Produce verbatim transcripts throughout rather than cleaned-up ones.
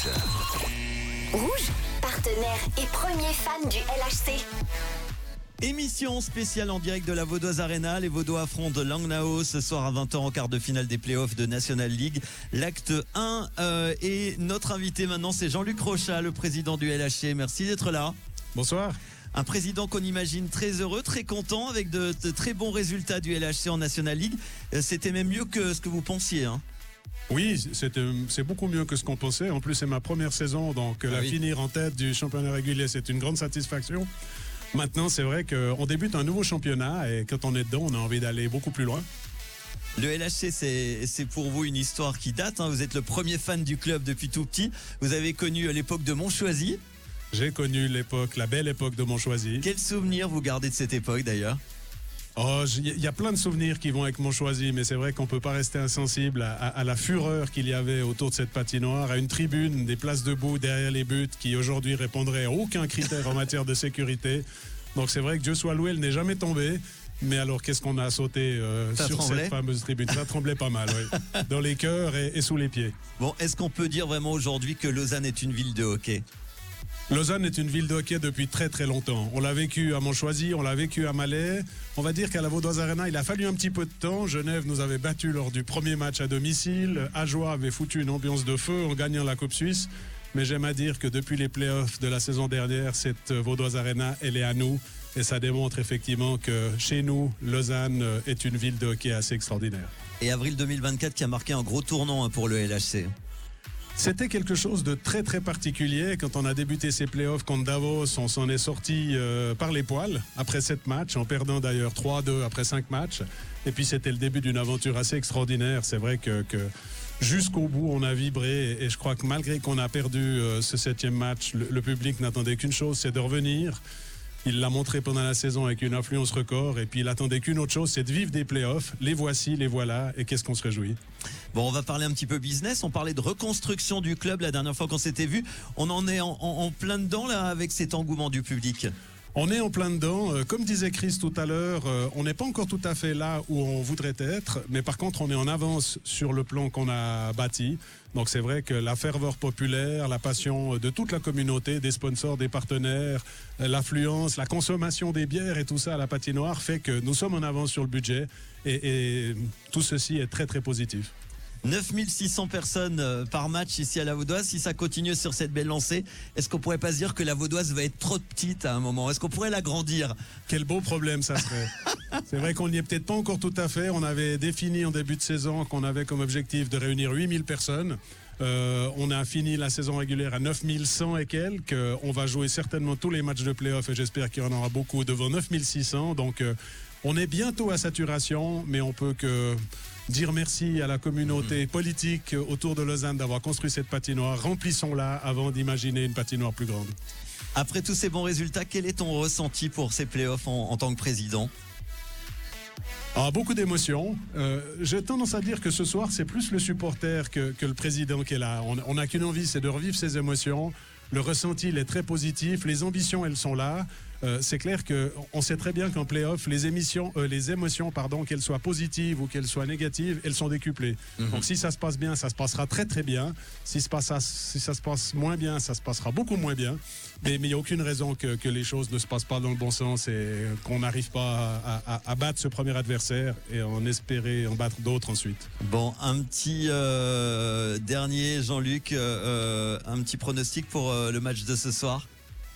Rouge, partenaire et premier fan du L H C. Émission spéciale en direct de la Vaudoise Arena. Les Vaudois affrontent Langnau ce soir à vingt heures en quart de finale des playoffs de National League. L'acte un euh, et notre invité maintenant c'est Jean-Luc Rochat, le président du L H C. Merci d'être là. Bonsoir. Un président qu'on imagine très heureux, très content avec de, de très bons résultats du L H C en National League. C'était même mieux que ce que vous pensiez, hein. Oui, c'est beaucoup mieux que ce qu'on pensait. En plus, c'est ma première saison, donc ah la oui. finir en tête du championnat régulier, c'est une grande satisfaction. Maintenant, c'est vrai qu'on débute un nouveau championnat et quand on est dedans, on a envie d'aller beaucoup plus loin. Le L H C, c'est pour vous une histoire qui date, hein. Vous êtes le premier fan du club depuis tout petit. Vous avez connu l'époque de Montchoisy. J'ai connu l'époque, la belle époque de Montchoisy. Quel souvenir vous gardez de cette époque d'ailleurs ? Oh, il y a plein de souvenirs qui vont avec Montchoisy, mais c'est vrai qu'on peut pas rester insensible à, à, à la fureur qu'il y avait autour de cette patinoire, à une tribune, des places debout derrière les buts qui aujourd'hui répondraient à aucun critère en matière de sécurité. Donc c'est vrai que Dieu soit loué, elle n'est jamais tombée. Mais alors qu'est-ce qu'on a sauté euh, sur tremblait. Cette fameuse tribune? Ça tremblait pas mal, oui. Dans les cœurs et, et sous les pieds. Bon, est-ce qu'on peut dire vraiment aujourd'hui que Lausanne est une ville de hockey ? Lausanne est une ville de hockey depuis très très longtemps. On l'a vécu à Montchoisy, on l'a vécu à Malais. On va dire qu'à la Vaudoise Arena, il a fallu un petit peu de temps. Genève nous avait battus lors du premier match à domicile. Ajoie avait foutu une ambiance de feu en gagnant la Coupe Suisse. Mais j'aime à dire que depuis les playoffs de la saison dernière, cette Vaudoise Arena, elle est à nous. Et ça démontre effectivement que chez nous, Lausanne est une ville de hockey assez extraordinaire. Et avril deux mille vingt-quatre qui a marqué un gros tournant pour le L H C. C'était quelque chose de très très particulier. Quand on a débuté ces playoffs contre Davos, on s'en est sorti euh, par les poils après sept matchs, en perdant d'ailleurs trois à deux après cinq matchs. Et puis c'était le début d'une aventure assez extraordinaire. C'est vrai que, que jusqu'au bout on a vibré et je crois que malgré qu'on a perdu euh, ce septième match, le, le public n'attendait qu'une chose, c'est de revenir. Il l'a montré pendant la saison avec une influence record et puis il attendait qu'une autre chose, c'est de vivre des playoffs. Les voici, les voilà et qu'est-ce qu'on se réjouit. Bon, on va parler un petit peu business. On parlait de reconstruction du club la dernière fois qu'on s'était vu. On en est en, en, en plein dedans là avec cet engouement du public. On est en plein dedans. Comme disait Chris tout à l'heure, on n'est pas encore tout à fait là où on voudrait être, mais par contre, on est en avance sur le plan qu'on a bâti. Donc c'est vrai que la ferveur populaire, la passion de toute la communauté, des sponsors, des partenaires, l'affluence, la consommation des bières et tout ça à la patinoire fait que nous sommes en avance sur le budget et, et tout ceci est très très positif. neuf mille six cents personnes par match ici à la Vaudoise. Si ça continue sur cette belle lancée, est-ce qu'on pourrait pas se dire que la Vaudoise va être trop petite à un moment? Est-ce qu'on pourrait l'agrandir? Quel beau problème ça serait. C'est vrai qu'on n'y est peut-être pas encore tout à fait. On avait défini en début de saison qu'on avait comme objectif de réunir huit mille personnes. Euh, on a fini la saison régulière à neuf mille cent et quelques. On va jouer certainement tous les matchs de play-off et j'espère qu'il y en aura beaucoup devant neuf mille six cents. Donc euh, on est bientôt à saturation, mais on peut que dire merci à la communauté politique autour de Lausanne d'avoir construit cette patinoire. Remplissons-la avant d'imaginer une patinoire plus grande. Après tous ces bons résultats, quel est ton ressenti pour ces playoffs en, en tant que président ? Ah, beaucoup d'émotions. Euh, j'ai tendance à dire que ce soir, c'est plus le supporter que, que le président qui est là. On n'a qu'une envie, c'est de revivre ces émotions. Le ressenti, il est très positif. Les ambitions, elles sont là. Euh, c'est clair qu'on sait très bien qu'en play-off, les, émissions, euh, les émotions, pardon, qu'elles soient positives ou qu'elles soient négatives, elles sont décuplées. Mm-hmm. Donc si ça se passe bien, ça se passera très très bien. Si, se passe, si ça se passe moins bien, ça se passera beaucoup moins bien. Mais il n'y a aucune raison que, que les choses ne se passent pas dans le bon sens et qu'on n'arrive pas à, à, à battre ce premier adversaire et en espérer en battre d'autres ensuite. Bon, un petit euh, dernier, Jean-Luc, euh, un petit pronostic pour euh, le match de ce soir.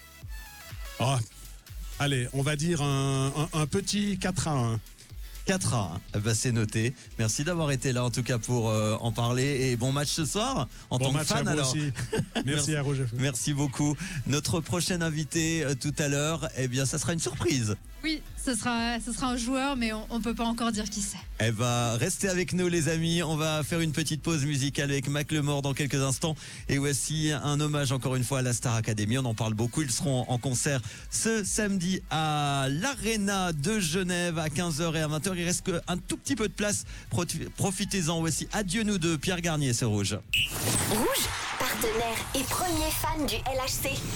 Ah, allez, on va dire un, un, un petit quatre à un. quatre à un, eh ben, c'est noté. Merci d'avoir été là en tout cas pour euh, en parler et bon match ce soir en bon tant match que fan à alors. Aussi. Merci, Merci à Roger. Merci beaucoup. Notre prochain invité euh, tout à l'heure, eh bien ça sera une surprise. Oui, ce sera, ce sera un joueur, mais on ne peut pas encore dire qui c'est. Eh ben, restez avec nous les amis, on va faire une petite pause musicale avec Macklemore dans quelques instants. Et voici un hommage encore une fois à la Star Academy, on en parle beaucoup, ils seront en concert ce samedi à l'Arena de Genève à quinze heures et à vingt heures. Il reste qu'un tout petit peu de place, profitez-en. Voici Adieu nous de Pierre Garnier, c'est Rouge. Rouge, partenaire et premier fan du L H C.